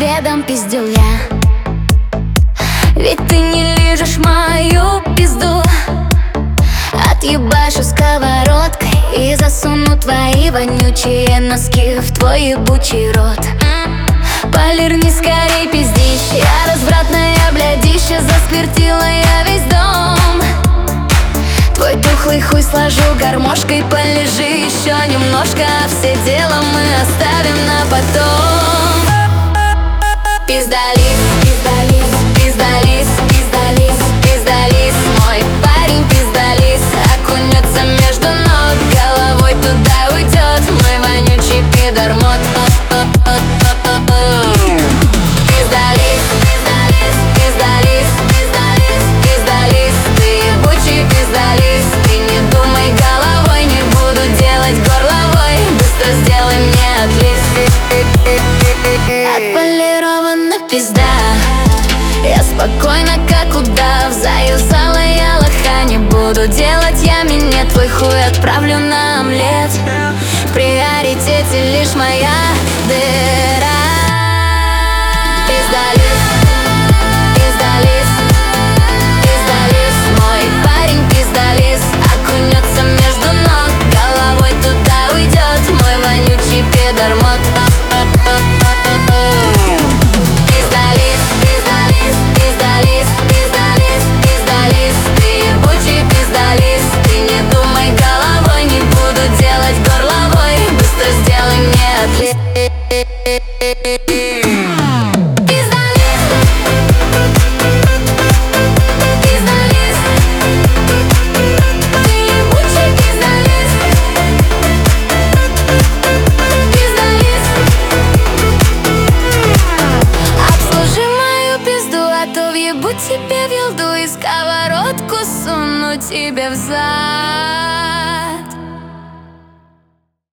обедом пиздюля. Ведь ты не лижешь мою пизду. Отъебашу сковородкой и засуну твои вонючие носки в твой ебучий рот. Полирни скорей, пиздищ, я развратная блядище. Заспиртила я весь дом. Твой тухлый хуй сложу гармошкой. Полежи еще немножко, а все дело мы оставим на потом. Пиздалис, пиздалис, пиздалис, пиздалис, пиздалис. Мой парень пиздалис, окунется между ног, головой туда уйдет мой вонючий пидормот. Пиздалис, пиздалис, пиздалис, пиздалис, пиздалис. Ты ебучий пиздалис. Ты не думай головой, не буду делать горловой. Быстро сделай мне отлиз. Отполирована пизда. Я спокойно, как удав. Заюзала я лоха. Не буду делать я минет. Твой хуй отправлю на омлет. В приоритете лишь моя дыра. Пиздалис, пиздалис, пиздалис. Мой парень пиздалис, окунется между ног, головой туда уйдет мой вонючий пидормот. Пиздалис, пиздалис, пиздалис, пиздалис, пиздалис. Ты ебучий пиздалис. Ты не думай головой, не буду делать горловой. Быстро сделай мне отлиз. Тебе в елду и сковородку суну тебе в зад.